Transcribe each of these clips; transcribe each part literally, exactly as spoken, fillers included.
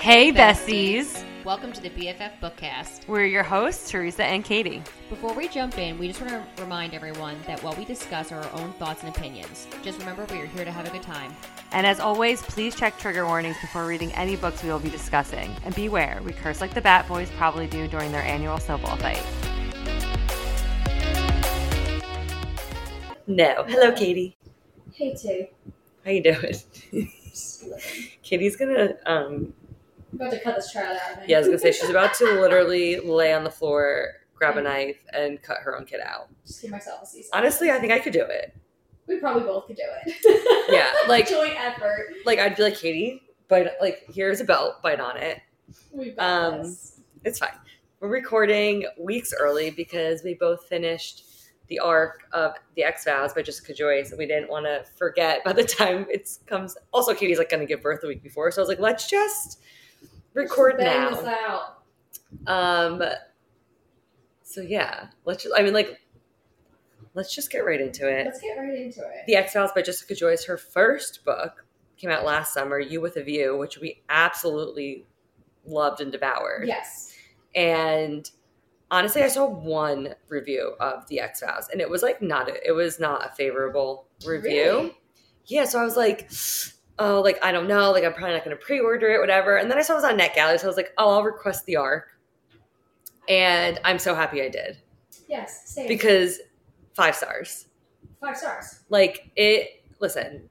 Hey, besties. Welcome to the B F F Bookcast. We're your hosts, Teresa and Katie. Before we jump in, we just want to remind everyone that while we discuss our own thoughts and opinions, just remember we are here to have a good time. And as always, please check trigger warnings before reading any books we will be discussing. And beware, we curse like the Bat Boys probably do during their annual snowball fight. No. Hello, Katie. Hey, T. How you doing? Katie's gonna, um... I'm about to cut this child out of me. Yeah, I was gonna say, she's about to literally lay on the floor, grab a knife, and cut her own kid out. Just give myself a season. Honestly, I think I could do it. We probably both could do it. Yeah, like... joint effort. Like, I'd be like, Katie, bite, like, here's a belt, bite on it. We've got Um, this. It's fine. We're recording weeks early because we both finished the arc of The X-Files by Jessica Joyce, and we didn't want to forget by the time it comes. Also, Katie's like going to give birth the week before, so I was like, let's just record Just bang now. this out. Um. So yeah, let's just. I mean, like, let's just get right into it. Let's get right into it. The X-Files by Jessica Joyce. Her first book came out last summer, You with a View, which we absolutely loved and devoured. Yes. And honestly, I saw one review of The X-Files, and it was like not a, it was not a favorable review. Really? Yeah, so I was like, oh, like I don't know, like I'm probably not going to pre-order it, whatever. And then I saw it was on NetGalley, so I was like, oh, I'll request the arc. And I'm so happy I did Yes. Same. because five stars. Five stars. Like it. Listen,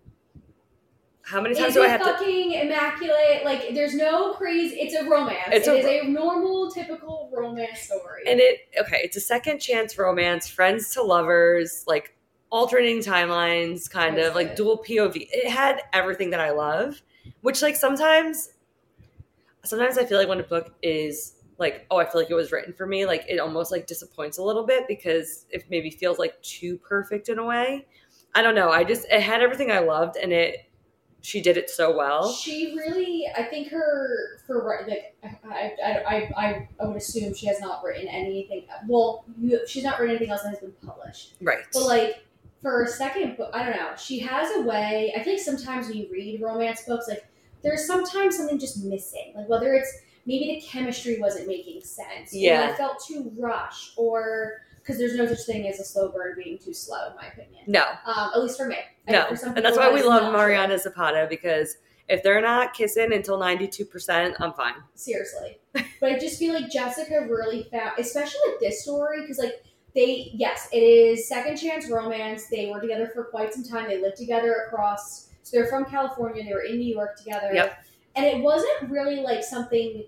how many times Is do I it have to? fucking immaculate? Like, there's no crazy. It's a romance. It's It a is ro- a normal, typical romance story. And it okay, it's a second chance romance, friends to lovers, like alternating timelines, kind That's of like it. dual P O V. It had everything that I love, which like sometimes, sometimes I feel like when a book is like, oh, I feel like it was written for me, like it almost like disappoints a little bit because it maybe feels like too perfect in a way. I don't know. I just it had everything I loved, and it. She did it so well. She really, I think her for wri- like I I, I I I would assume she has not written anything. Well, you, she's not written anything else that has been published. Right. But like for a second book, I don't know. She has a way. I feel like sometimes when you read romance books, like there's sometimes something just missing. Like whether it's maybe the chemistry wasn't making sense. Yeah. Or it felt too rushed, or because there's no such thing as a slow burn being too slow, in my opinion. No. Um, at least for me. I No. know for some And that's people why we that is love not true. Mariana Zapata, because if they're not kissing until ninety-two percent, I'm fine. Seriously. But I just feel like Jessica really found, especially with this story, because, like, they, yes, it is second chance romance. They were together for quite some time. They lived together across, so they're from California. They were in New York together. Yep. And it wasn't really, like, something,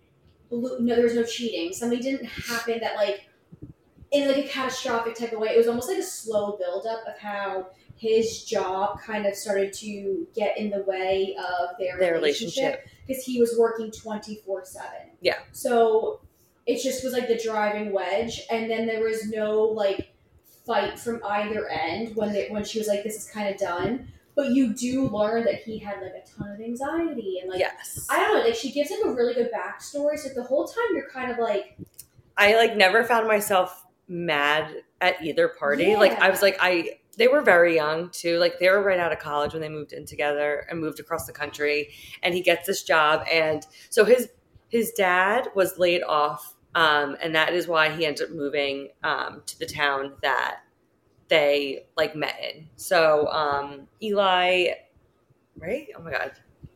no, there was no cheating. Something didn't happen that, like, in, like, a catastrophic type of way. It was almost like a slow buildup of how his job kind of started to get in the way of their, Their relationship because he was working twenty-four seven. Yeah. So it just was like the driving wedge, and then there was no like fight from either end when they, when she was like, this is kind of done. But you do learn that he had like a ton of anxiety and like Yes. I don't know, like she gives like a really good backstory. So the whole time you're kind of like, I like never found myself mad at either party. Yeah. Like I was like I they were very young too. Like they were right out of college when they moved in together and moved across the country, and he gets this job, and so his his dad was laid off, um, and that is why he ends up moving um, to the town that they like met in. So um, Eli, right? Oh my god.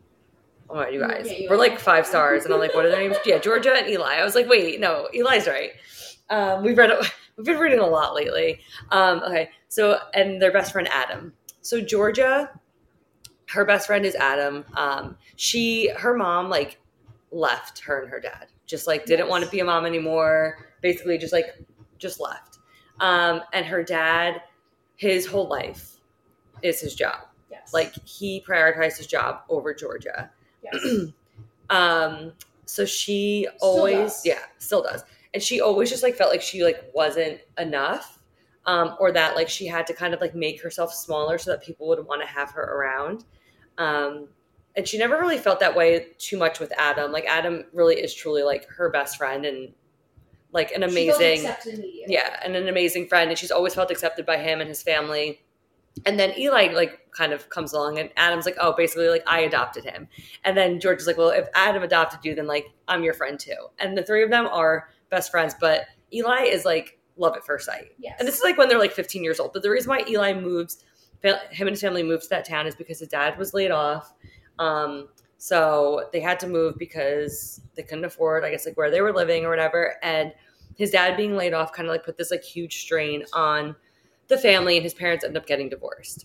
Oh my god, you guys. Yeah, Eli. We're like five stars, and I'm like, what are their names? Yeah, Georgia and Eli. I was like, wait, no, Eli's right. Um, we've read, we've been reading a lot lately. Um, okay, so and their best friend Adam. So Georgia, her best friend is Adam. Um, she, her mom, like left her and her dad. Just like didn't Yes. want to be a mom anymore. Basically, just like just left. Um, and her dad, his whole life is his job. yes. Like he prioritized his job over Georgia. yes. Um, so she Still always, does. yeah, still does. And she always just like felt like she like wasn't enough, um, or that like she had to kind of like make herself smaller so that people would want to have her around. Um, and she never really felt that way too much with Adam. Like Adam really is truly like her best friend and like an She felt amazing, accepted immediately. yeah, and an amazing friend. And she's always felt accepted by him and his family. And then Eli like kind of comes along and Adam's like, oh, basically like I adopted him. And then George is like, well, if Adam adopted you, then like I'm your friend too. And the three of them are best friends, but Eli is like love at first sight. Yes. And this is like when they're like fifteen years old. But the reason why Eli moves, him and his family moved to that town is because his dad was laid off. Um, so they had to move because they couldn't afford, I guess, like where they were living or whatever. And his dad being laid off kind of like put this like huge strain on the family, and his parents end up getting divorced.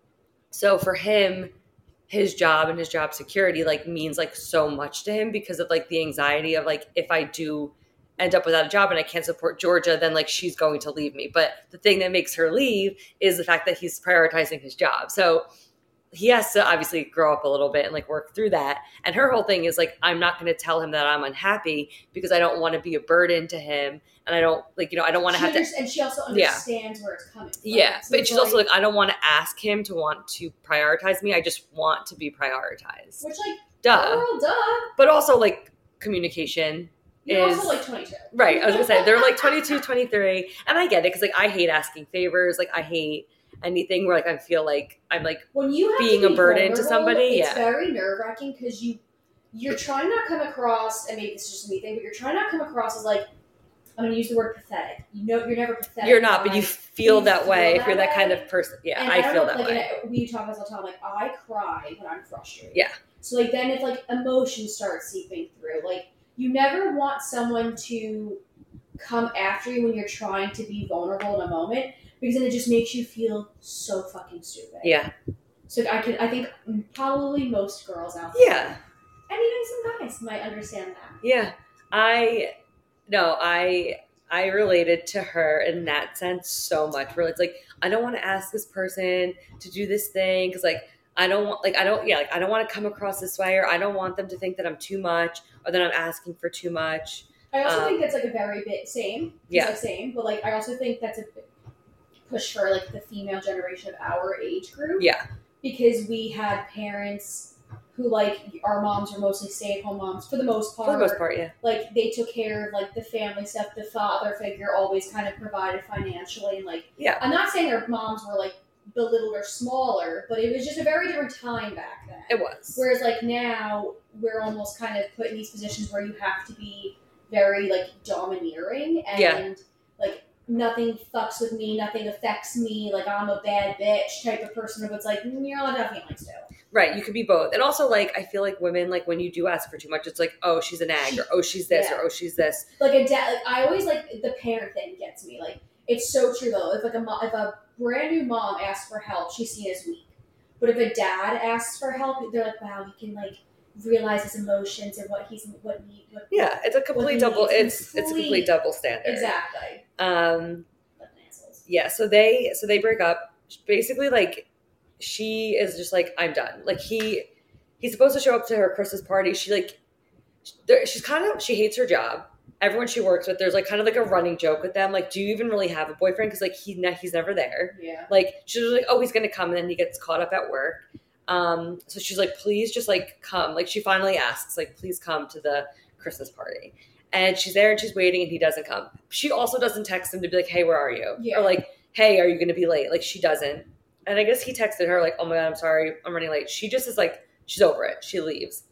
So for him, his job and his job security like means like so much to him because of like the anxiety of like, if I do end up without a job and I can't support Georgia, then like she's going to leave me. But the thing that makes her leave is the fact that he's prioritizing his job. So he has to obviously grow up a little bit and like work through that. And her whole thing is like, I'm not going to tell him that I'm unhappy because I don't want to be a burden to him. And I don't like, you know, I don't want to have to. And she also understands yeah. where it's coming from. Yeah. So but she's like, also like, I don't want to ask him to want to prioritize me. I just want to be prioritized. Which like, duh. Girl, duh. But also like communication. You're is, also like twenty-two. Right. I was going to say, they're like twenty-two, twenty-three. And I get it because like I hate asking favors. Like I hate anything where like I feel like I'm like when you have being to be a burden to somebody. It's yeah. very nerve wracking because you you're trying not to come across, and maybe it's just me thing, but you're trying not to come across as like, I'm going to use the word pathetic. You know, you're never pathetic. You're not, but you feel you that feel way that if you're that way. kind of person. Yeah, And I, I don't feel know, that like, way. and we talk about this all the time. Like I cry when I'm frustrated. Yeah. So like then if like emotions start seeping through, like you never want someone to come after you when you're trying to be vulnerable in a moment, because then it just makes you feel so fucking stupid. Yeah. So I could, I think probably most girls out there, Yeah. and even some guys might understand that. Yeah. I, no, I, I related to her in that sense so much where it's like, I don't want to ask this person to do this thing because like, I don't want, like, I don't, yeah, like, I don't want to come across this way, or I don't want them to think that I'm too much or that I'm asking for too much. I also um, think that's like a very bit same. Yeah. Like same, but like I also think that's a push for like the female generation of our age group. Yeah. Because we had parents who like our moms were mostly stay at home moms for the most part. For the most part, yeah. Like they took care of like the family stuff. The father figure always kind of provided financially, and like Yeah. I'm not saying their moms were like belittled or smaller, but it was just a very different time back then. It was. Whereas like now we're almost kind of put in these positions where you have to be very like domineering and Yeah. like nothing fucks with me, nothing affects me, like I'm a bad bitch type of person. But it's like you're allowed to have feelings too. Right, you could be both. And also, like, I feel like women, like, when you do ask for too much, it's like, oh, she's a nag, or oh, she's this, Yeah. or oh, she's this. Like a dad, like I always like the parent thing gets me. Like it's so true though. If like a mo- if a brand new mom asks for help, she's seen as weak. But if a dad asks for help, they're like, wow, he can like realize his emotions and what he's what he what Yeah, it's a complete he double. needs. It's it's a Complete- complete double standard. exactly. Um. Fucking assholes. Yeah. So they so they break up. Basically, like, she is just like, I'm done. Like he he's supposed to show up to her Christmas party. She like there, she's kind of she hates her job. Everyone she works with, there's like kind of like a running joke with them. Like, do you even really have a boyfriend? Because like he ne- he's never there. Yeah. Like she's like, oh, he's gonna come, and then he gets caught up at work. Um, so she's like, please just like come. Like she finally asks, like, please come to the Christmas party. And she's there and she's waiting and he doesn't come. She also doesn't text him to be like, hey, where are you? Yeah. Or like, hey, are you gonna be late? Like she doesn't. And I guess he texted her like, oh my God, I'm sorry, I'm running late. She just is like, she's over it. She leaves.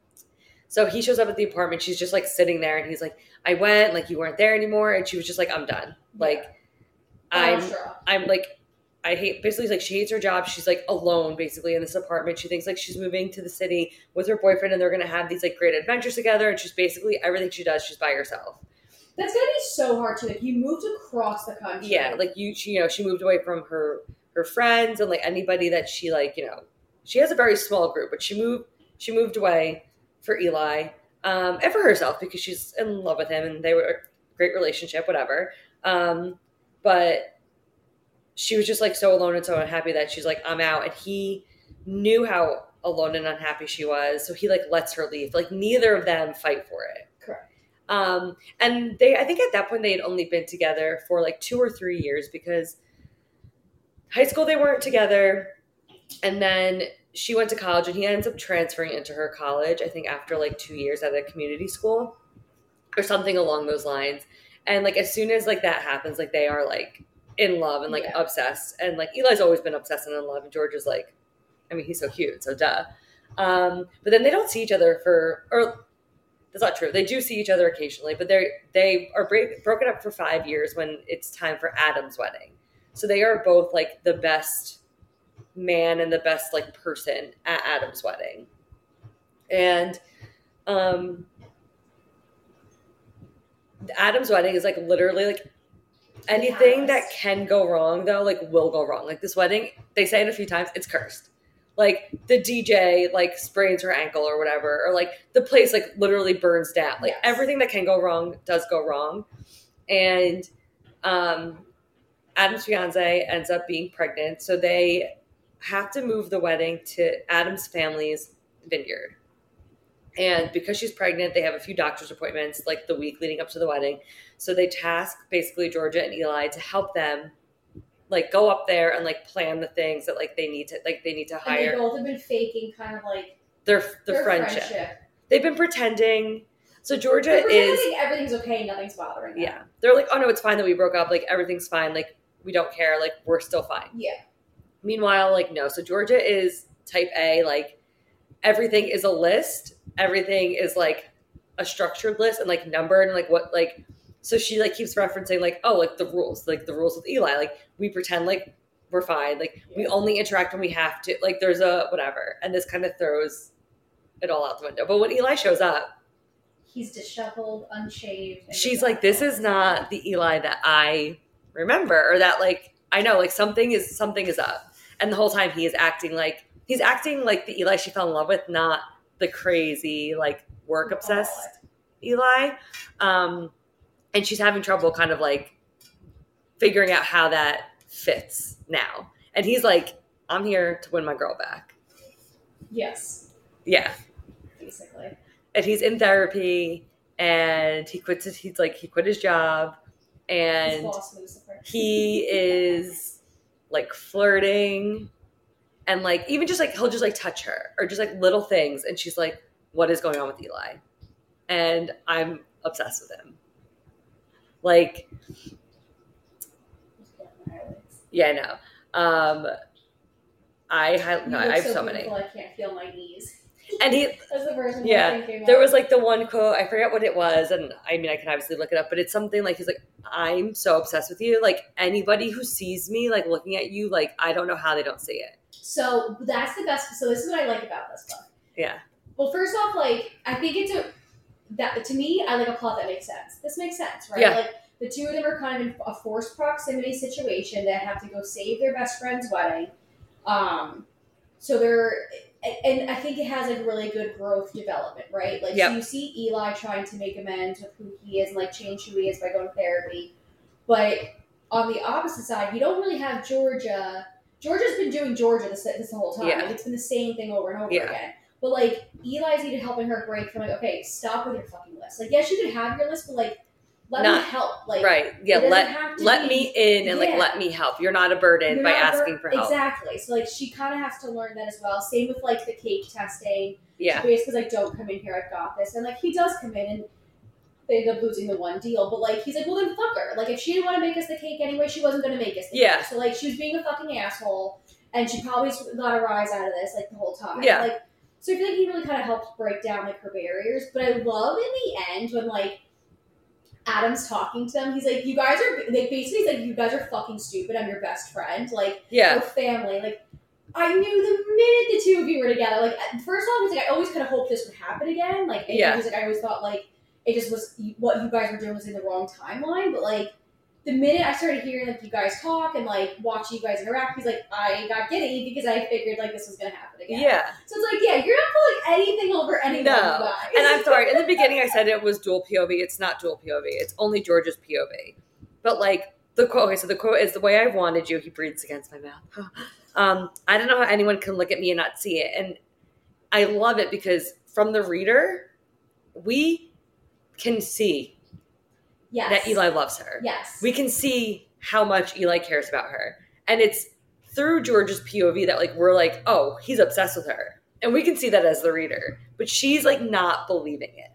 So he shows up at the apartment. She's just like sitting there and he's like, I went, like you weren't there anymore. And she was just like, I'm done. Like I'm, sure. I'm like, I hate, basically like she hates her job. She's like alone basically in this apartment. She thinks like she's moving to the city with her boyfriend and they're going to have these like great adventures together. And she's basically, everything she does, she's by herself. That's gonna be so hard too. Like you moved across the country. Yeah. Like you, she, you know, she moved away from her, her friends and like anybody that she like, you know, she has a very small group, but she moved, she moved away for Eli um, and for herself because she's in love with him and they were a great relationship, whatever. Um, but she was just like so alone and so unhappy that she's like, I'm out. And he knew how alone and unhappy she was. So he like lets her leave. Like neither of them fight for it. Correct. Um, and they, I think at that point they had only been together for like two or three years because high school they weren't together. And then she went to college and he ends up transferring into her college, I think after like two years at a community school or something along those lines. And like, as soon as like that happens, like they are like in love and like Yeah. obsessed. And like Eli's always been obsessed and in love. And George is like, I mean, he's so cute. So duh. Um, but then they don't see each other for, or that's not true. They do see each other occasionally, but they they are break, broken up for five years when it's time for Adam's wedding. So they are both like the best man and the best like person at Adam's wedding. And um, Adam's wedding is like literally like anything Yes. that can go wrong though, like will go wrong. Like this wedding, they say it a few times, it's cursed. Like the D J like sprains her ankle or whatever, or like the place like literally burns down. Like Yes. everything that can go wrong does go wrong. And um, Adam's fiance ends up being pregnant, so they have to move the wedding to Adam's family's vineyard. And because she's pregnant, they have a few doctor's appointments like the week leading up to the wedding. So they task basically Georgia and Eli to help them like go up there and like plan the things that like they need to like they need to And hire they both have been faking kind of like their their, their friendship. friendship. They've been pretending. So Georgia They're pretending is like everything's okay, nothing's bothering them. yeah. They're like, oh no, it's fine that we broke up. Like everything's fine. Like we don't care. Like we're still fine. Yeah. Meanwhile, like no. So Georgia is type A. Like everything is a list. Everything is like a structured list and like numbered and like what like. So she like keeps referencing like, oh, like the rules, like the rules with Eli. Like we pretend like we're fine. Like we only interact when we have to. Like there's a whatever. And this kind of throws it all out the window. But when Eli shows up, He's disheveled, unshaved. and she's like, this is not the Eli that I remember, or that like I know like something is something is up. And the whole time he is acting like he's acting like the Eli she fell in love with, not the crazy like work obsessed Eli. Um, and she's having trouble kind of like figuring out how that fits now. And he's like, I'm here to win my girl back. Yes, Yeah. basically. And he's in therapy and he quits his, he's like he quit his job His and boss Lucifer. he is like flirting and like even just like he'll just like touch her or just like little things and she's like, what is going on with Eli? And I'm obsessed with him. Like yeah, no. Um I have no, I have so many. I can't feel my knees. And he That's the first one Yeah, I'm thinking there of. was like the one quote, I forget what it was, and I mean I can obviously look it up, but it's something like he's like, I'm so obsessed with you. Like anybody who sees me like looking at you, like I don't know how they don't see it. So that's the best. So this is what I like about this book. Yeah. Well, first off, like I think it's a that to me, I like a plot that makes sense. This makes sense, right? Yeah. Like the two of them are kind of in a forced proximity situation. They have to go save their best friend's wedding. Um, so they're, and I think it has like really good growth development, right? Like Yep. so you see Eli trying to make amends with who he is and like change who he is by going to therapy, but on the opposite side, you don't really have Georgia. Georgia's been doing Georgia this this whole time. Yeah. Like, it's been the same thing over and over Yeah. again. But like Eli's needed helping her break from like, okay, stop with your fucking list. Like, yes, you can have your list, but like, let Not- me help. Like, Right. Yeah. it doesn't Let have to let be- me in and like Yeah. let me help. You're not a burden you're by not asking ver- for help. Exactly. So like, she kind of has to learn that as well. Same with like the cake testing. Yeah. Basically, like, don't come in here. I've got this. And like, he does come in and they end up losing the one deal. But like, he's like, well, then fuck her. Like, if she didn't want to make us the cake anyway, she wasn't going to make us the Yeah. cake. So like, she was being a fucking asshole, and she probably got a rise out of this like the whole time. Yeah. Like, so I feel like he really kind of helped break down like her barriers. But I love in the end when like Adam's talking to them, he's like, you guys are like basically he's like, you guys are fucking stupid. I'm your best friend. Like, Yeah. we're family. Like, I knew the minute the two of you were together. Like, at- first off, he's like, I always kind of hoped this would happen again. Like, and Yeah. he's like, I always thought like it just was what you guys were doing was in the wrong timeline. But like, the minute I started hearing like you guys talk and like watching you guys interact, he's like, I got giddy because I figured like this was gonna happen again. Yeah. So it's like, yeah, you're not pulling anything over anyone, No. you guys. And I'm sorry, in the beginning I said it was dual P O V. It's not dual P O V. It's only George's P O V. But like the quote, okay, so the quote is, the way I've wanted you, he breathes against my mouth. um, I don't know how anyone can look at me and not see it. And I love it because from the reader, we can see yes. that Eli loves her. Yes. We can see how much Eli cares about her. And it's through George's P O V that like we're like, oh, he's obsessed with her. And we can see that as the reader. But she's like not believing it.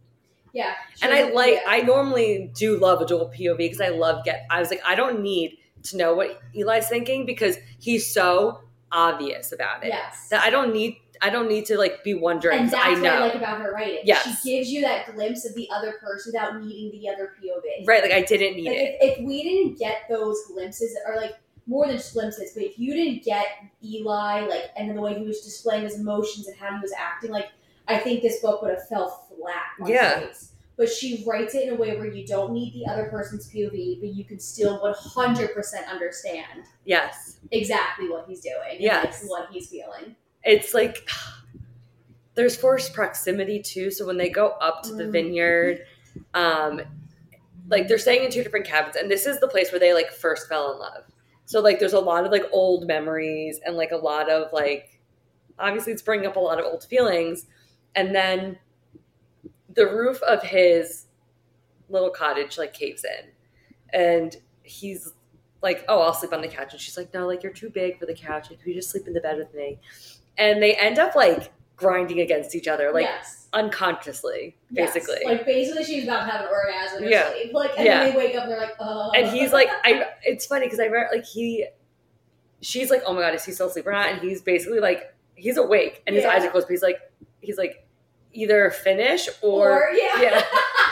yeah. And I like, I normally do love a dual P O V because I love get. I was like, I don't need to know what Eli's thinking because he's so obvious about it. Yes. That I don't need I don't need to like be wondering. And that's I know. what I like about her writing. Yes. She gives you that glimpse of the other person without needing the other P O V. Right, like I didn't need like it. If, if we didn't get those glimpses, or like more than just glimpses, but if you didn't get Eli, like, and the way he was displaying his emotions and how he was acting, like, I think this book would have fell flat on yeah. its face. But she writes it in a way where you don't need the other person's P O V, but you can still one hundred percent understand. Yes. Exactly what he's doing. Yes. And, like, what he's feeling. It's like, there's forced proximity too. So when they go up to the mm. vineyard, um, like they're staying in two different cabins, and this is the place where they like first fell in love. So like there's a lot of like old memories and like a lot of like, obviously it's bringing up a lot of old feelings. And then the roof of his little cottage like caves in, and he's like, oh, I'll sleep on the couch. And she's like, no, like you're too big for the couch. Like, you just sleep in the bed with me. And they end up like grinding against each other, like yes. unconsciously, basically. Yes. Like basically she's about to have an orgasm in her yeah. sleep. Like, and yeah. then they wake up and they're like, oh. And he's like, I. It's funny because I read like he, she's like, oh my God, is he still asleep or not? And he's basically like, he's awake and his yeah. eyes are closed, but he's like, he's like, either finish or, or yeah. yeah.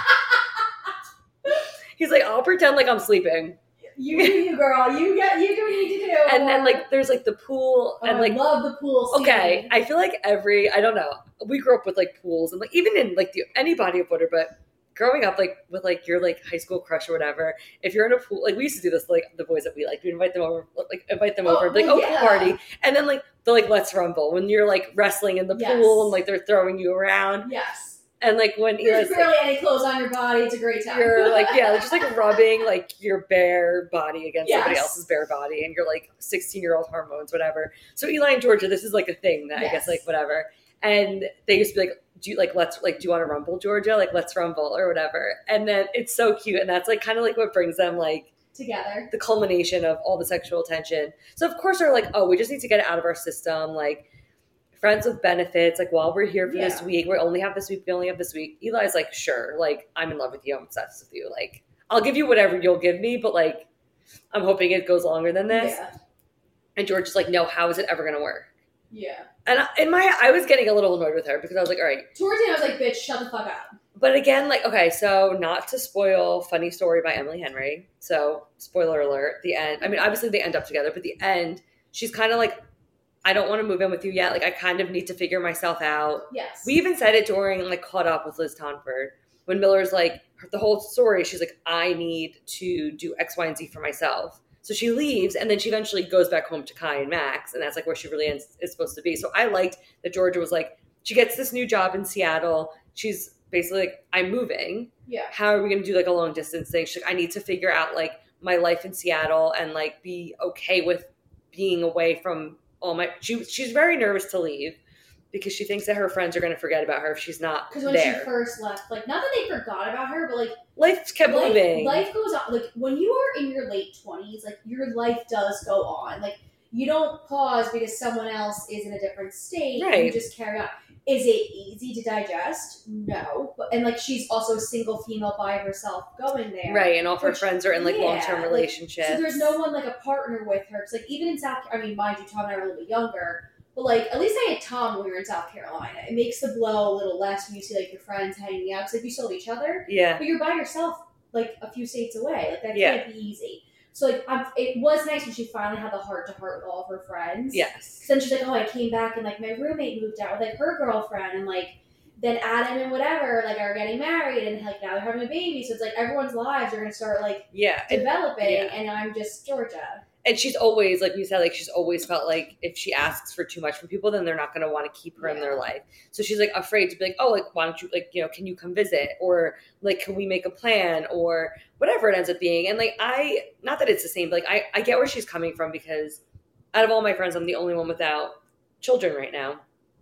He's like, I'll pretend like I'm sleeping. You do you, girl. You get you do what you need to do. And then like there's like the pool and oh, like I love the pool scene. Okay. I feel like every I don't know. We grew up with like pools and like even in like the, any body of water, but growing up like with like your like high school crush or whatever, if you're in a pool, like we used to do this like the boys that we like, we invite them over, like invite them oh, over, like well, oh yeah. party, and then like the like let's rumble when you're like wrestling in the yes. pool and like they're throwing you around. Yes. And like when there's Eli's, barely like, any clothes on your body, it's a great time. You're like yeah, just like rubbing like your bare body against yes. somebody else's bare body, and you're like sixteen year old hormones, whatever. So Eli and Georgia, this is like a thing that yes. I guess like whatever. And they used to be like, do you like let's like do you want to rumble, Georgia? Like let's rumble or whatever. And then it's so cute, and that's like kind of like what brings them like together, the culmination of all the sexual tension. So of course they're like, oh, we just need to get it out of our system, like. Friends with benefits, like while we're here for yeah. this week, we only have this week, we only have this week. Eli's like, sure, like I'm in love with you, I'm obsessed with you. Like I'll give you whatever you'll give me, but like I'm hoping it goes longer than this. Yeah. And George is like, no, how is it ever gonna work? Yeah. And I, in my, I was getting a little annoyed with her because I was like, all right. Towards the end, I was like, bitch, shut the fuck up. But again, like, okay, so not to spoil Funny Story by Emily Henry. So spoiler alert, the end. I mean, obviously they end up together, but the end, she's kind of like, I don't want to move in with you yet. Like, I kind of need to figure myself out. Yes. We even said it during, like, Caught Up with Liz Tonford. When Miller's, like, the whole story, she's like, I need to do X, Y, and Z for myself. So she leaves, and then she eventually goes back home to Kai and Max, and that's, like, where she really is, is supposed to be. So I liked that Georgia was like, she gets this new job in Seattle. She's basically like, I'm moving. Yeah. How are we going to do, like, a long-distance thing? She's like, I need to figure out, like, my life in Seattle and, like, be okay with being away from all my she she's very nervous to leave because she thinks that her friends are going to forget about her if she's not there. Because when she first left, like, not that they forgot about her, but like life kept life, moving. Life goes on. Like when you are in your late twenties, like your life does go on. Like you don't pause because someone else is in a different state. Right. You just carry on. Is it easy to digest? No. But, and like she's also a single female by herself going there. Right, and all of her which, friends are in like yeah, long-term relationships. Like, so there's no one like a partner with her. Because like even in South, I mean, mind you, Tom and I were a little bit younger, but like at least I had Tom when we were in South Carolina. It makes the blow a little less when you see like your friends hanging out. Because like you still have each other. Yeah. But you're by yourself like a few states away. Like that yeah. can't be easy. So, like, I'm, it was nice when she finally had the heart-to-heart with all of her friends. Yes. Then she's like, oh, I came back and, like, my roommate moved out with, like, her girlfriend. And, like, then Adam and whatever, like, are getting married. And, like, now they're having a baby. So, it's like everyone's lives are going to start, like, yeah. developing. Yeah. And I'm just Georgia. And she's always, like we said, like, she's always felt like if she asks for too much from people, then they're not going to want to keep her yeah. in their life. So she's, like, afraid to be like, oh, like, why don't you, like, you know, can you come visit? Or, like, can we make a plan? Or whatever it ends up being. And, like, I, not that it's the same, but, like, I, I get where she's coming from because out of all my friends, I'm the only one without children right now.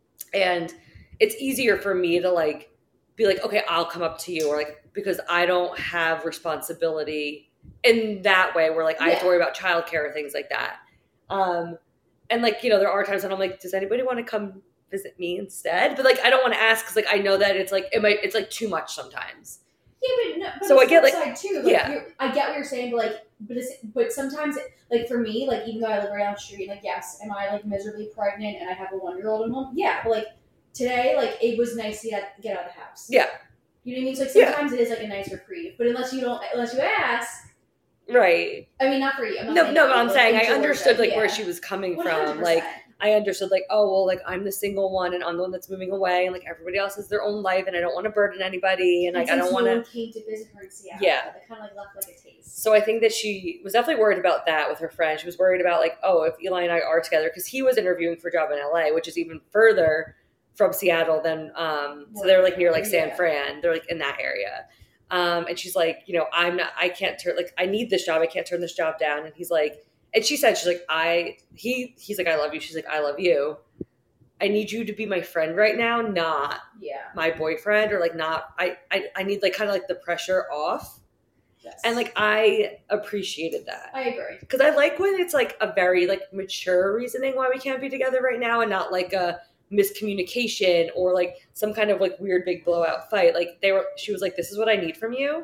And it's easier for me to, like, be like, okay, I'll come up to you. Or, like, because I don't have responsibility in that way where like I yeah. have to worry about childcare or things like that. Um, and like, you know, there are times when I'm like, does anybody want to come visit me instead? But like, I don't want to ask because like, I know that it's like, it might, it's like too much sometimes. Yeah, but no, but So it's I get, the like- side too. Like, yeah. you're, I get what you're saying, but like, but it's, but sometimes, like for me, like even though I live right down the street, like yes, am I like miserably pregnant and I have a one year old at home? Yeah, but like today, like it was nice to get, get out of the house. Yeah. You know what I mean? So like Yeah. sometimes it is like a nice reprieve, but unless you don't, unless you ask, right? I mean, not for you. I'm not No, saying no, that but you, I'm like, saying I enjoyed understood it. like Yeah. where she was coming one hundred from. percent. Like I understood like, oh well, like I'm the single one and I'm the one that's moving away, and like everybody else has their own life, and I don't want to burden anybody, and like I since don't no want to. one came to visit her in Seattle, Yeah. that kind of like left like a taste. So I think that she was definitely worried about that with her friend. She was worried about like, oh, if Eli and I are together, because he was interviewing for a job in L A, which is even further from Seattle than. Um, so they're like near like San Yeah. Fran. They're like in that area. Um, and she's like, you know, I'm not. I can't turn like I need this job. I can't turn this job down. And he's like, and she said, she's like, I. He. He's like, I love you. She's like, I love you. I need you to be my friend right now, not Yeah. my boyfriend, or like not. I. I, I need like kind of like the pressure off. Yes. And like I appreciated that. I agree. Because I like when it's like a very like mature reasoning why we can't be together right now, and not like a miscommunication or like some kind of like weird big blowout fight. Like they were, she was like, "This is what I need from you,"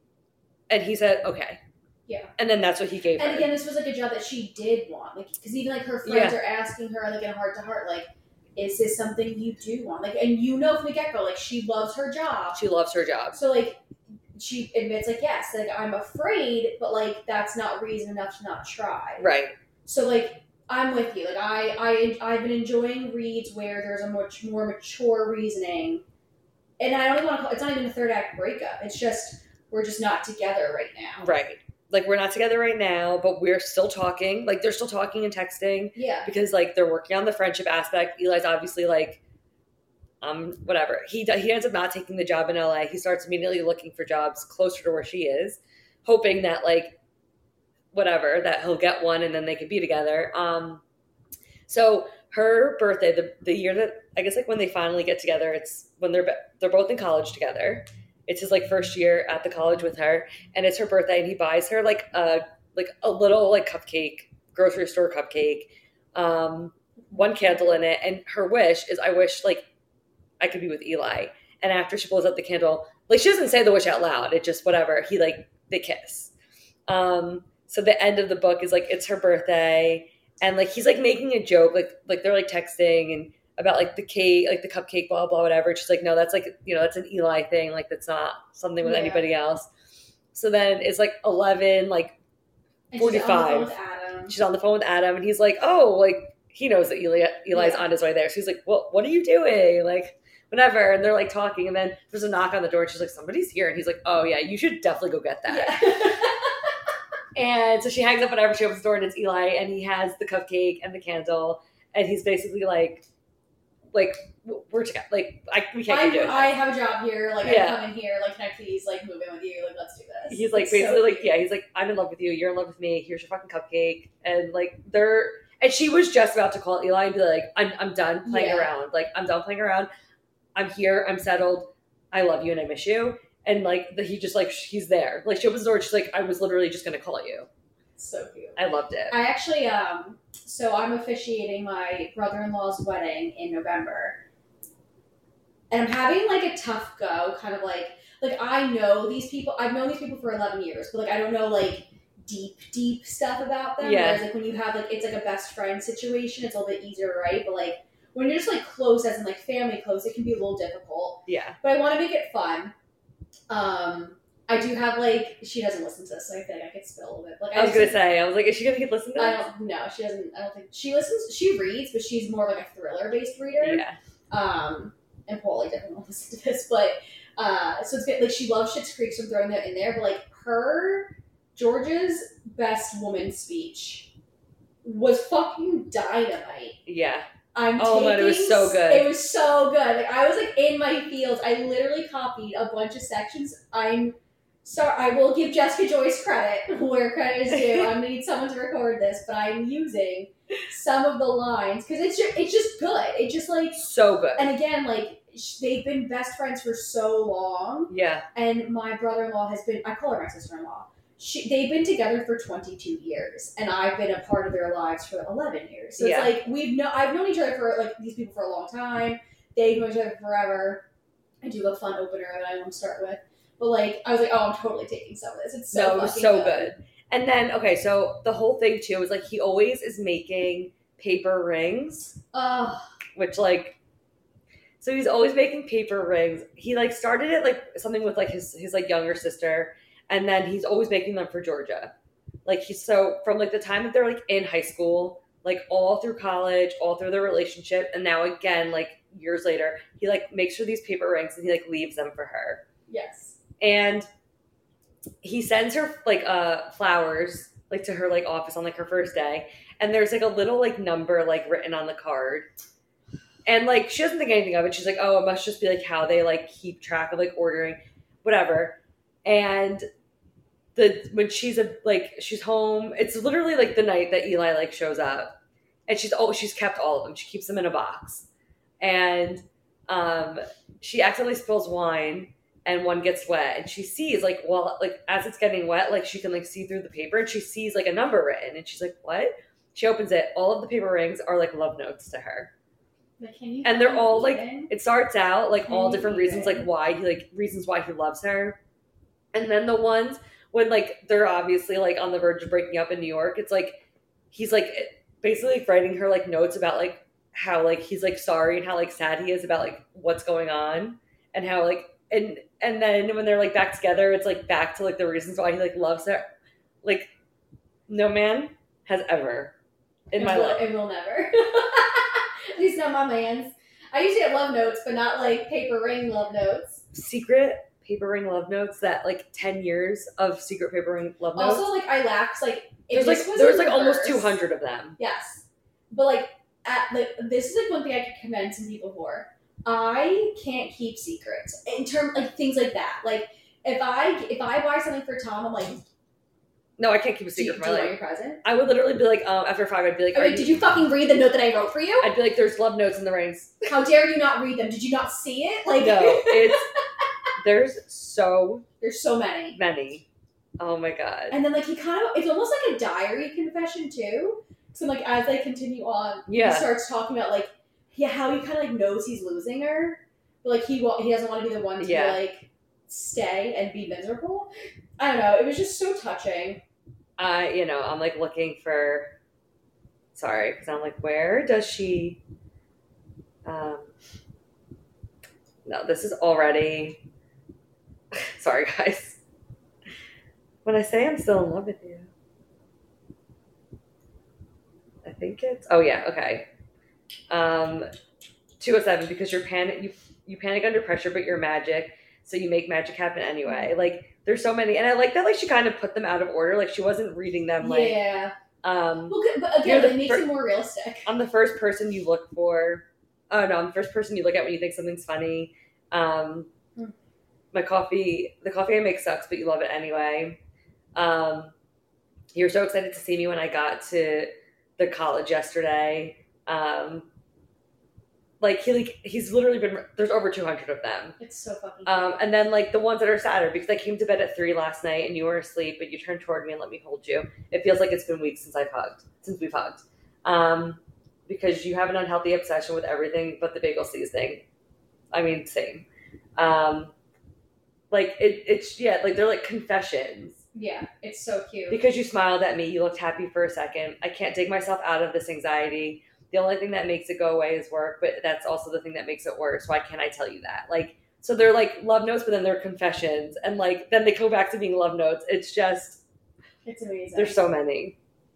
and he said, "Okay." Yeah. And then that's what he gave And her. again, this was like a job that she did want, like because even like her friends Yeah. are asking her like in heart to heart, like, "Is this something you do want?" Like, and you know from the get go, like she loves her job. She loves her job. So like she admits like yes, like I'm afraid, but like that's not reason enough to not try. Right. So like I'm with you. Like I I I've been enjoying reads where there's a much more mature reasoning, and I don't even want to call it's not even a third act breakup. It's just we're just not together right now. Right. Like we're not together right now, but we're still talking. Like they're still talking and texting Yeah. because like they're working on the friendship aspect. Eli's obviously like, um, whatever. He he ends up not taking the job in L A. He starts immediately looking for jobs closer to where she is, hoping that like, whatever, that he'll get one and then they can be together. Um, so her birthday, the the year that I guess like when they finally get together, it's when they're they're both in college together. It's his like first year at the college with her, and it's her birthday, and he buys her like a like a little like cupcake, grocery store cupcake, um, one candle in it, and her wish is, I wish like I could be with Eli. And after she blows out the candle, like she doesn't say the wish out loud. It just whatever. He like they kiss. Um, so the end of the book is like it's her birthday, and like he's like making a joke, like like they're like texting and about like the cake, like the cupcake, blah blah whatever. She's like, no, that's like you know that's an Eli thing. Like that's not something with Yeah. anybody else. So then it's like eleven, like And she's on the phone forty-five. with Adam. She's on the phone with Adam, and he's like, oh, like he knows that Eli Eli's Yeah. on his way there. So he's like, well, what are you doing? Like. Whatever, and they're like talking, and then there's a knock on the door, and she's like, somebody's here, and he's like, oh yeah, you should definitely go get that. Yeah. And so she hangs up whatever, she opens the door, and it's Eli, and he has the cupcake and the candle, and he's basically like, like we're together, like I we can't keep I, doing I this. have a job here. Like Yeah. I come in here. Like can I please like move in with you? Like let's do this. He's like It's so basically like cute. yeah, he's like I'm in love with you, you're in love with me. Here's your fucking cupcake, and like they're and she was just about to call Eli and be like, I'm I'm done playing Yeah. around, like I'm done playing around. I'm here. I'm settled. I love you and I miss you. And like the, he just like he's there. Like she opens the door. She's like, I was literally just gonna call you. So cute. I loved it. I actually um so I'm officiating my brother-in-law's wedding in November. And I'm having like a tough go, kind of like like I know these people I've known these people for eleven years, but like I don't know like deep, deep stuff about them. Yeah. Whereas like when you have like it's like a best friend situation, it's a little bit easier, right? But like when you're just like close as in like family close, it can be a little difficult. Yeah. But I want to make it fun. Um, I do have like she doesn't listen to this, so I feel like I could spill a little bit. Like I was just- gonna say, I was like, is she gonna get listened to? I don't know. She doesn't. I don't think she listens. She reads, but she's more like a thriller based reader. Yeah. Um, and Paulie definitely won't listen to this, but uh, so it's good. Like she loves Schitt's Creek, so I'm throwing that in there. But like her George's best woman speech was fucking dynamite. Yeah. I'm Oh, man, it was taking- so good. It was so good. Like I was like in my fields. I literally copied a bunch of sections. I'm sorry. I will give Jessica Joyce credit where credit is due. I'm gonna need someone to record this, but I'm using some of the lines because it's just, it's just good. It just like So good. and again like sh- they've been best friends for so long, Yeah. and my brother-in-law has been. I call her my sister-in-law. She, they've been together for twenty-two years, and I've been a part of their lives for eleven years. So Yeah. it's like we've no, I've known each other for like these people for a long time. They've known each other forever. I do a fun opener that I want to start with, But like, I was like, oh, I'm totally taking some of this. It's so no, it was fucking so good. good. And then, okay, so the whole thing too was like he always is making paper rings, Ugh. which like, so he's always making paper rings. He like started it like something with like his his like younger sister, and then he's always making them for Georgia. Like he's so from like the time that they're like in high school, like all through college, all through their relationship, and now again like years later, he like makes her these paper rings and he like leaves them for her. Yes. And he sends her like uh flowers like to her like office on like her first day, and there's like a little like number like written on the card, and like she doesn't think anything of it. She's like, oh, it must just be like how they like keep track of like ordering whatever. And the when she's a like she's home, it's literally like the night that Eli like shows up, and she's oh she's kept all of them. She keeps them in a box, and um she accidentally spills wine, and one gets wet, and she sees like well like as it's getting wet, like she can like see through the paper, and she sees like a number written, and she's like, what? She opens it. All of the paper rings are like love notes to her. Like, can you And they're all like even? it starts out like Can all you different even? reasons like why he like reasons why he loves her. And then the ones when like they're obviously like on the verge of breaking up in New York, it's like he's like basically writing her like notes about like how like he's like sorry and how like sad he is about like what's going on, and how like and and then when they're like back together, it's like back to like the reasons why he like loves her. Like no man has ever in It my will, life. It will never. At least not my man's. I usually get love notes, but not like paper ring love notes. Secret paper ring love notes that like ten years of secret paper ring love notes. Also, like I laughed 'cause, like if there's like this was there's in like almost reverse- two hundred of them. Yes, but like at like this is like one thing I could commend some people for. I can't keep secrets in terms like things like that. Like if I if I buy something for Tom, I'm like, No, I can't keep a do you, secret do you for my want life. your present? I would literally be like, um, after five, I'd be like, Oh, are wait, you- did you fucking read the note that I wrote for you? I'd be like, there's love notes in the rings. How dare you not read them? Did you not see it? Like No, it's there's so there's so many. many. Oh my god. And then like he kind of it's almost like a diary confession too. So like as they continue on, Yeah. he starts talking about like yeah how he kind of like knows he's losing her, but like he wa- he doesn't want to be the one to Yeah. like stay and be miserable. I don't know. It was just so touching. I, you know, I'm like looking for. Sorry, because I'm like, where does she? Um. No, this is already. Sorry, guys. When I say I'm still in love with you, I think it's. Oh yeah, okay. Um, two oh seven because you're panic. You you panic under pressure, but you're magic, so you make magic happen anyway. Like. There's so many, and I like that. Like she kind of put them out of order. Like she wasn't reading them. Like, yeah. um, Well, good- but again, you're the it makes fir- it more realistic. I'm the first person you look for. Oh no, I'm the first person you look at when you think something's funny. Um, Hmm. My coffee, the coffee I make sucks, but you love it anyway. Um, you were so excited to see me when I got to the college yesterday. Um, like he like he's literally been there's over two hundred of them. It's so fucking. Um, and then like the ones that are sadder because I came to bed at three last night and you were asleep, but you turned toward me and let me hold you. It feels like it's been weeks since I've hugged, since we've hugged, um, because you have an unhealthy obsession with everything but the bagel seasoning. I mean, same. Um, like it, it's yeah, like they're like confessions. Yeah, it's so cute. Because you smiled at me, you looked happy for a second. I can't dig myself out of this anxiety. The only thing that makes it go away is work, but that's also the thing that makes it worse. Why can't I tell you that? Like, so they're like love notes, but then they're confessions. And like, then they go back to being love notes. It's just, It's amazing. there's so many.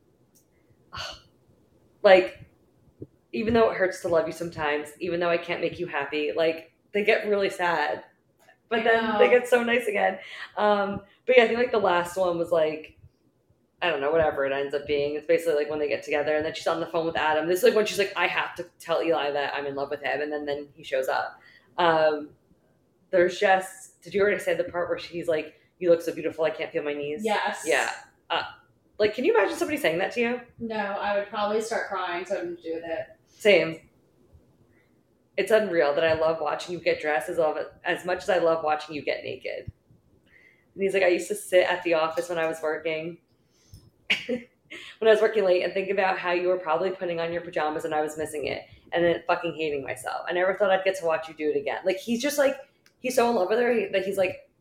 Like, even though it hurts to love you sometimes, even though I can't make you happy, like, they get really sad. But I then know. they get so nice again. Um, but yeah, I think like the last one was like, I don't know, whatever it ends up being. It's basically like when they get together and then she's on the phone with Adam. This is like when she's like, I have to tell Eli that I'm in love with him. And then, then he shows up. Um, there's just, did you already say the part where she's like, you look so beautiful, I can't feel my knees? Yes. Yeah. Uh, like, can you imagine somebody saying that to you? No, I would probably start crying, so I didn't do it. Same. It's unreal that I love watching you get dressed as, love, as much as I love watching you get naked. And he's like, I used to sit at the office when I was working. when I was working late and think about how you were probably putting on your pajamas and I was missing it and then fucking hating myself. I never thought I'd get to watch you do it again. Like, he's just like, he's so in love with her that he's like,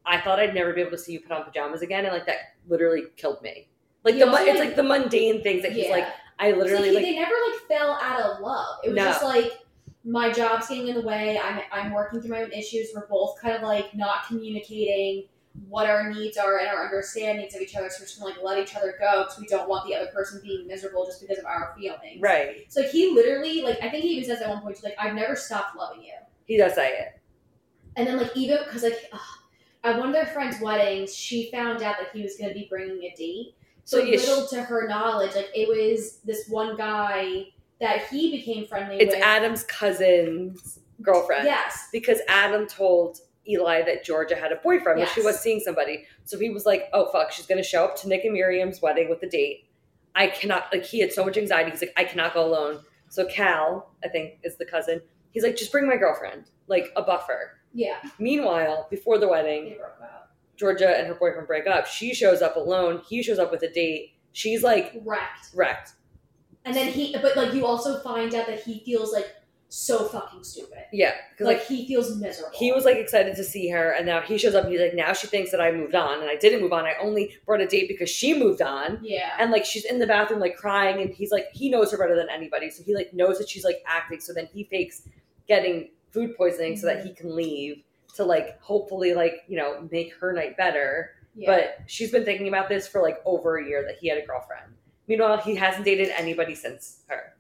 I thought I'd never be able to see you put on pajamas again, and like that literally killed me. Like He the also, it's like- like the mundane things that he's Yeah. like. I It's literally like, like, he, they never like fell out of love. It was No. just like my job's getting in the way. I'm I'm working through my own issues. We're both kind of like not communicating what our needs are and our understandings of each other. So we're just gonna like let each other go because we don't want the other person being miserable just because of our feelings. right. So like he literally like I think he even says at one point like I've never stopped loving you. He does say it. And then like even because like ugh, at one of their friends' weddings, she found out that he was gonna be bringing a date. So, So, yeah, little to her knowledge, like it was this one guy that he became friendly It's with. Adam's cousin's girlfriend. Yes. Because Adam told Eli that Georgia had a boyfriend when she Yes. was seeing somebody. So he was like, oh, fuck, she's going to show up to Nick and Miriam's wedding with a date. I cannot, like, he had so much anxiety. He's like, I cannot go alone. So Cal, I think, is the cousin. He's like, just bring my girlfriend, like a buffer. Yeah. Meanwhile, before the wedding, They broke up. Georgia and her boyfriend break up. She shows up alone. He shows up with a date. She's like Wrecked. wrecked. And then he, but like you also find out that he feels like so fucking stupid. Yeah. Because Like, like, he feels miserable. he was like excited to see her, and now he shows up and he's like, now she thinks that I moved on, and I didn't move on. I only brought a date because she moved on. Yeah. And like she's in the bathroom like crying, and he's like, he knows her better than anybody, so he like knows that she's like acting. So then he fakes getting food poisoning so that he can leave to like hopefully like you know make her night better. yeah. But she's been thinking about this for like over a year that he had a girlfriend. Meanwhile, he hasn't dated anybody since her.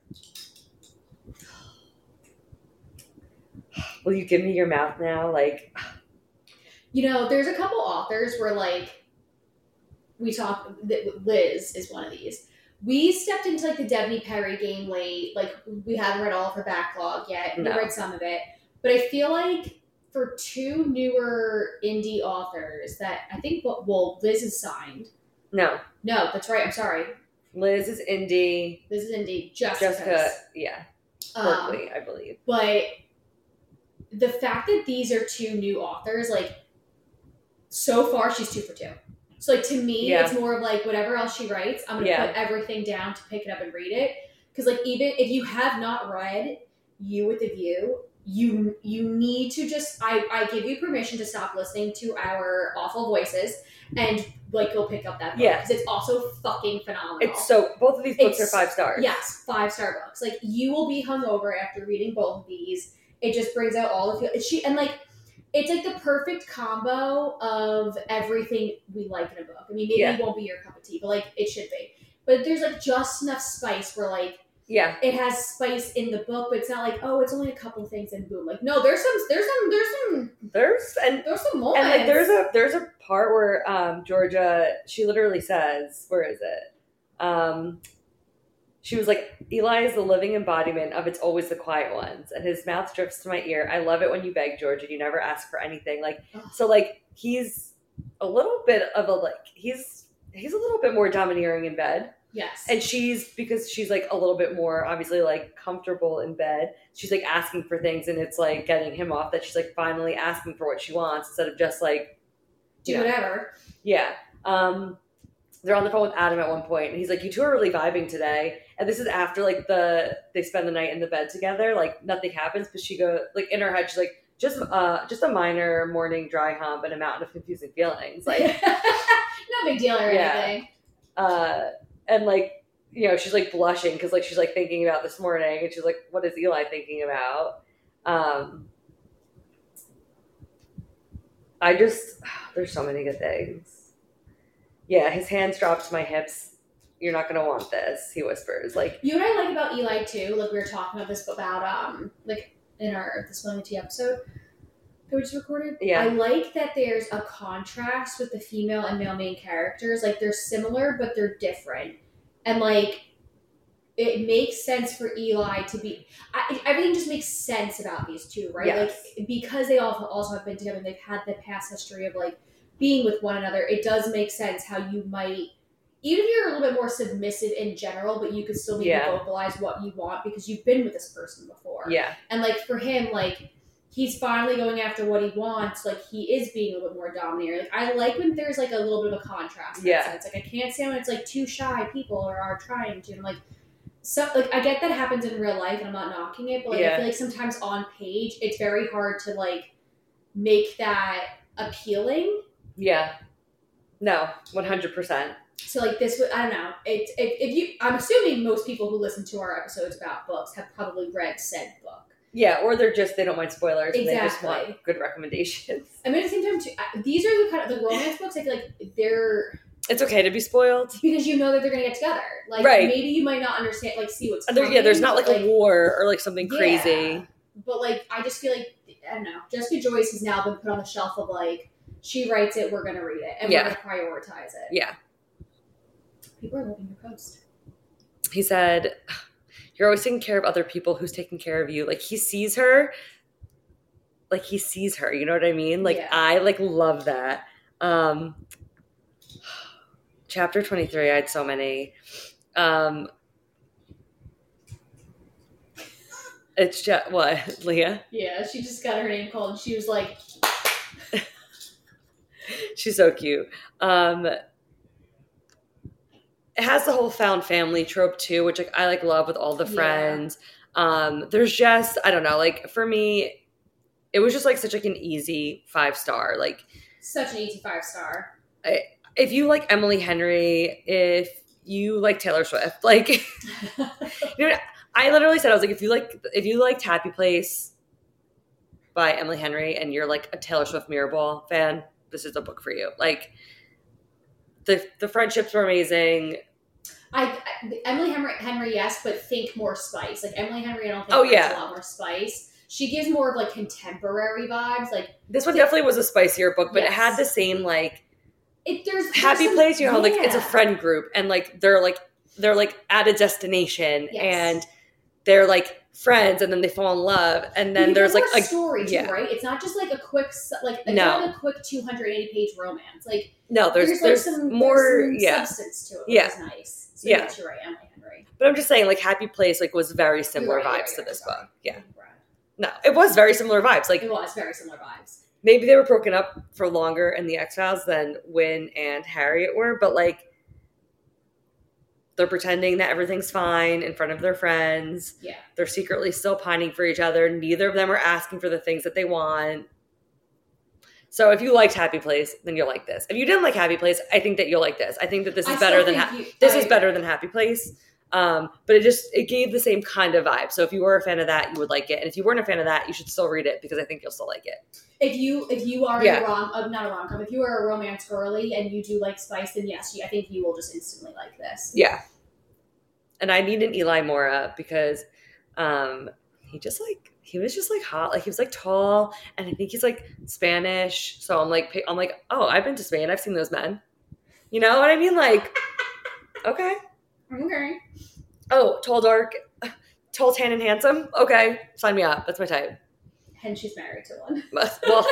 Will you give me your mouth now? Like, You know, there's a couple authors where like we talk. Liz is one of these. We stepped into like the Debney Perry game late. Like we haven't read all of her backlog yet. We No. read some of it, but I feel like for two newer indie authors that I think well Liz is signed. no. No, that's right. I'm sorry. Liz is indie. Liz is indie. Jessica's. Jessica, yeah. Um, Berkeley, I believe. But the fact that these are two new authors, like, so far she's two for two. So, like, to me, Yeah. it's more of like whatever else she writes, I'm going to Yeah. put everything down to pick it up and read it. Because, like, even if you have not read You with a View, you you need to just, I, I give you permission to stop listening to our awful voices and, like, go pick up that book. Yeah. Because it's also fucking phenomenal. It's so, both of these books It's- are five stars. Yes, five star books. Like you will be hungover after reading both of these. It just brings out all of it. She and like it's like the perfect combo of everything we like in a book. I mean, maybe Yeah. it won't be your cup of tea, but like it should be. But there's like just enough spice where like Yeah. it has spice in the book, but it's not like oh, it's only a couple things and boom. Like no, there's some, there's some, there's some, There's, and there's some moments. And like there's a there's a part where um Georgia, she literally says, where is it? Um she was like, Eli is the living embodiment of it's always the quiet ones, and his mouth drifts to my ear. I love it when you beg, Georgia. You never ask for anything. Like Ugh. so like he's a little bit of a like he's he's a little bit more domineering in bed. yes, And she's, because she's like a little bit more obviously like comfortable in bed, she's like asking for things, and it's like getting him off that she's like finally asking for what she wants instead of just like, do you know. whatever. Yeah. Um, they're on the phone with Adam at one point, and he's like, you two are really vibing today. And this is after like the, they spend the night in the bed together, like nothing happens, but she goes, like in her head, she's like, just, uh, just a minor morning dry hump and a mountain of confusing feelings. Like, no big deal or Yeah. anything. uh, and like, you know, she's like blushing because like she's like thinking about this morning, and she's like, what is Eli thinking about? Um, I just, there's so many good things. Yeah, his hands drop to my hips. You're not gonna want this, he whispers. Like, You know what I like about Eli too? Like we were talking about this about um like in our the Spelling the Tea episode that we just recorded. Yeah. I like that there's a contrast with the female and male main characters. Like they're similar but they're different. And like it makes sense for Eli to be I, everything just makes sense about these two, right? Yes. Like because they all also have been together and they've had the past history of like being with one another, it does make sense how you might, even if you're a little bit more submissive in general, but you could still maybe Yeah. vocalize what you want because you've been with this person before. yeah, And like for him, like he's finally going after what he wants. Like he is being a little bit more domineering. Like I like when there's like a little bit of a contrast. In Yeah. that sense. Like I can't stand when it's like two shy people or are trying to. And like so, like I get that happens in real life, and I'm not knocking it, but like Yeah. I feel like sometimes on page, it's very hard to like make that appealing. Yeah. No, one hundred percent. So like this would, I don't know. It, if, if you, I'm assuming most people who listen to our episodes about books have probably read said book. Yeah, or they're just, they don't mind spoilers. Exactly. And they just want good recommendations. I mean, at the same time, too, these are the kind of, the romance books, I feel like they're... It's okay to be spoiled. Because you know that they're going to get together. Like, right. maybe you might not understand, like, see what's there, coming. Yeah, there's not like, like a war or like something yeah, crazy. But like, I just feel like, I don't know, Jessica Joyce has now been put on the shelf of like, she writes it, we're going to read it. And yeah. we're going to prioritize it. Yeah. People are loving your post. He said... You're always taking care of other people. Who's taking care of you? Like, he sees her. Like, he sees her. You know what I mean? Like, yeah. I, like, love that. Um, chapter twenty-three, I had so many. Um, it's just, what, Leah? Yeah, she just got her name called, and she was like... She's so cute. Um... It has the whole found family trope too, which like I like love with all the friends. Yeah. Um, there's just I don't know, like for me, it was just like such like an easy five star. Like such an easy five star. I, if you like Emily Henry, if you like Taylor Swift, like you know, I literally said I was like, if you like if you liked Happy Place by Emily Henry and you're like a Taylor Swift Mirrorball fan, this is a book for you. Like. The the friendships were amazing. I, I Emily Henry, Henry, yes, but think more spice. Like Emily Henry, I don't think oh, there's yeah. a lot more spice. She gives more of like contemporary vibes. Like this one definitely was a spicier book, but yes. it had the same like it, there's, there's Happy some, Place. You know, yeah. like it's a friend group, and like they're like they're like at a destination, yes. and they're like friends, and then they fall in love, and then there's like a story too, yeah. right? It's not just like a quick like it's no. not like a quick two hundred eighty page romance. Like no, there's there's, there's there's like some more there's some yeah substance to it, yeah. which is nice. So yeah, yes, you're right, Emily Henry. But I'm just saying, like Happy Place, like was very similar right, vibes right, to right, this sorry. book. Yeah, no, it was very similar vibes. Like it was very similar vibes. Maybe they were broken up for longer in the X-Files than Wynn and Harriet were, but like they're pretending that everything's fine in front of their friends. Yeah. They're secretly still pining for each other. Neither of them are asking for the things that they want. So if you liked Happy Place, then you'll like this. If you didn't like Happy Place, I think that you'll like this. I think that this is I better than ha- you, this I, is better than Happy Place. Um, but it just it gave the same kind of vibe. So if you were a fan of that, you would like it. And if you weren't a fan of that, you should still read it because I think you'll still like it. If you if you are yeah. a rom uh, not a rom com, if you are a romance girly and you do like spice, then yes, I think you will just instantly like this. Yeah. And I need an Eli Mora because um, he just like he was just like hot, like he was like tall, and I think he's like Spanish. So I'm like I'm like oh, I've been to Spain, I've seen those men. You know what I mean? Like okay. Okay. Oh, tall, dark, tall, tan, and handsome. Okay, sign me up. That's my type. And she's married to one. Well,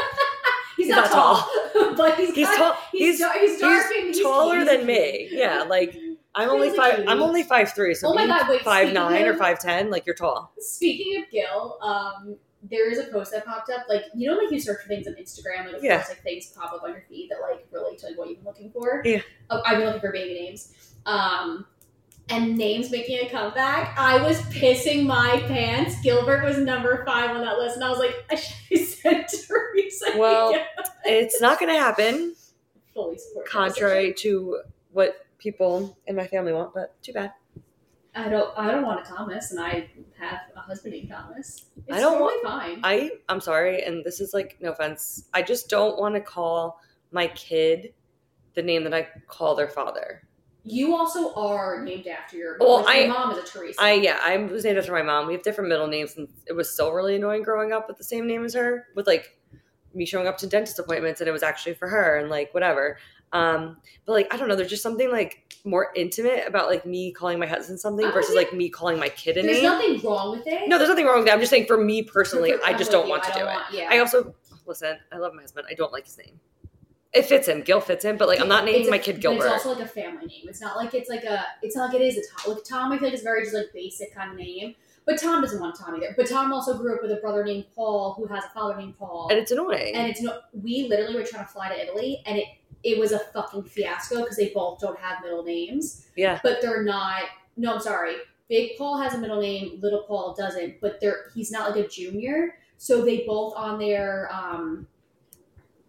he's, he's not, not tall, tall. but he's he's got, tall. He's, He's, dar- he's dark he's and he's taller he's than me. Yeah, like I'm He's only a five. cutie. I'm only five three. So Oh my God, wait, five speaking nine or of- five ten. Like you're tall. Speaking of Gil, um, there is a post that popped up. Like you know, like you search for things on Instagram, like of Yeah. course, like things pop up on your feed that like relate to like what you've been looking for. Yeah. Oh, I've been looking for baby names. Um. And names making a comeback. I was pissing my pants. Gilbert was number five on that list, and I was like, I should have said Teresa. Well, it's not going to happen. Fully support. that Contrary to what people in my family want, but too bad. decision. I don't. I don't want a Thomas, and I have a husband named Thomas. It's I don't totally want- fine. I I'm sorry, and this is like no offense. I just don't want to call my kid the name that I call their father. You also are named after your. Well, like, your I- mom is a Teresa. I yeah, I was named after my mom. We have different middle names, and it was still really annoying growing up with the same name as her. With like me showing up to dentist appointments, and it was actually for her, and like whatever. Um, but like I don't know, there's just something like more intimate about like me calling my husband something I'm versus with like me calling my kid a There's name. nothing wrong with it. No, there's nothing wrong with that. I'm just saying for me personally, For- I I'm just with don't you. want to I do don't it. want- yeah. I also listen. I love my husband. I don't like his name. It fits him. Gil fits him, but like I'm not naming It's a- my kid but Gilbert. It's also like a family name. It's not like it's like a. It's not like it is a Tom. Like Tom, I feel like it's very just like basic kind of name. But Tom doesn't want Tom either. But Tom also grew up with a brother named Paul, who has a father named Paul. and it's annoying. And it's no. We literally were trying to fly to Italy, and it it was a fucking fiasco because they both don't have middle names. yeah. But they're not. No, I'm sorry. Big Paul has a middle name. Little Paul doesn't. But they're he's not like a junior. So they both on their um.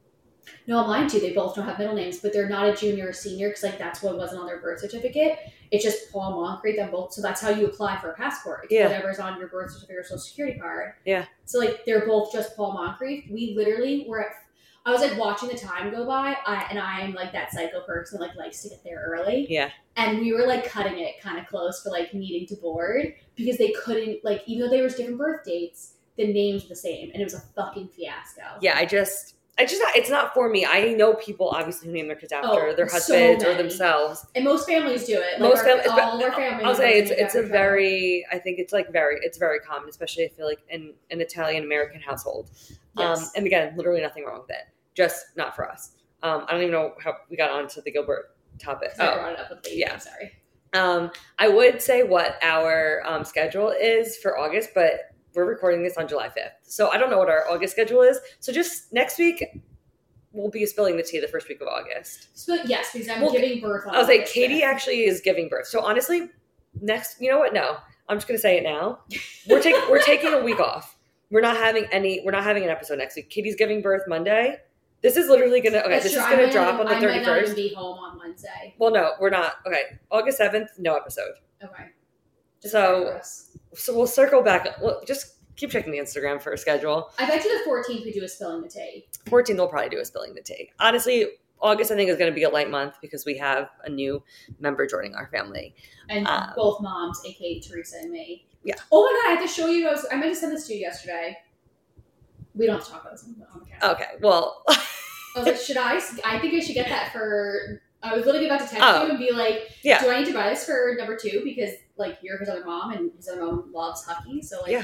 No, mine too. They both don't have middle names, but they're not a junior or senior because like that's what wasn't on their birth certificate. It's just Paul Moncrief. Them both. So that's how you apply for a passport. It's Yeah. whatever's on your birth certificate or social security card. Yeah. So like they're both just Paul Moncrief. We literally were at. I was like watching the time go by, I, and I'm like that psycho person that like likes to get there early. Yeah. And we were like cutting it kind of close for like needing to board because they couldn't like even though there was different birth dates, the names were the same, and it was a fucking fiasco. Yeah, I just, I just, it's not for me. I know people obviously who name their kids after Oh, their so husbands or many. themselves. And most families do it. Like Most our, families, all our family. I'll say it's members name it's a after each other. very, I think it's like very, it's very common, especially I feel like in an Italian American household. Yes. Um, and again, literally nothing wrong with it, just not for us. Um, I don't even know how we got onto the Gilbert topic. 'Cause I Oh, brought it up with the yeah. I'm sorry. um, I would say what our um, schedule is for August, but we're recording this on July fifth. So I don't know what our August schedule is. So just next week, we'll be spilling the tea the first week of August. So, yes, because I'm Well, giving birth on I was like, August Katie fifth. actually is giving birth. So honestly, next, you know what? No, I'm just going to say it now. We're taking we're taking a week off. We're not having any. We're not having an episode next week. Katie's giving birth Monday. This is literally going to. Okay, That's this true. is I going to might drop not- on the I might not even thirty-first. be home on Wednesday. Well, no, we're not. Okay, August seventh, no episode. Okay. Just So- pray for us. So we'll circle back. Well, just keep checking the Instagram for a schedule. I bet you the fourteenth we do a spilling the tea. fourteenth, we'll probably do a spilling the tea. Honestly, August I think is going to be a light month because we have a new member joining our family. And Um, both moms, aka Teresa and me. Yeah. Oh my god, I have to show you guys. I meant to send this to you yesterday. We don't have to talk about this on the on the camera. Okay, well, I was like, should I? I think I should get that for. I was literally about to text Oh. you and be like, Yeah. do I need to buy this for number two? Because, like, you're his other mom and his other mom loves hockey. So, like, Yeah.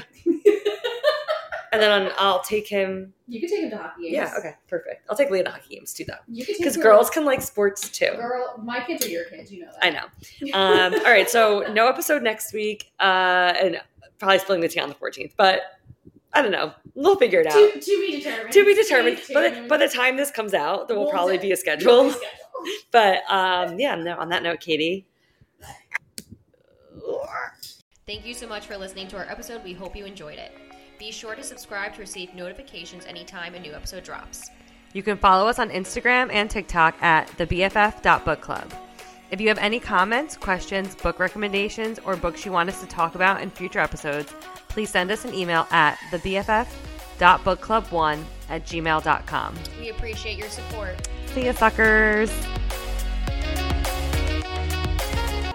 and then I'll take him. you can take him to hockey games. Yeah, okay, perfect. I'll take Leah to hockey games too, though, You can take because her- girls can like sports too. Girl, my kids are your kids. You know that. I know. Um, all right, so no episode next week, uh, and probably spilling the tea on the fourteenth. But I don't know. We'll figure it out. To, to be determined. To be determined. Stay By the, tuned. by the time this comes out, there will We'll probably do- be a schedule. Schedule. But um, yeah, no, on that note, Katie. Thank you so much for listening to our episode. We hope you enjoyed it. Be sure to subscribe to receive notifications anytime a new episode drops. You can follow us on Instagram and TikTok at the B F F dot book club. If you have any comments, questions, book recommendations, or books you want us to talk about in future episodes, please send us an email at the B F F dot book club one at gmail dot com. We appreciate your support. See ya, suckers!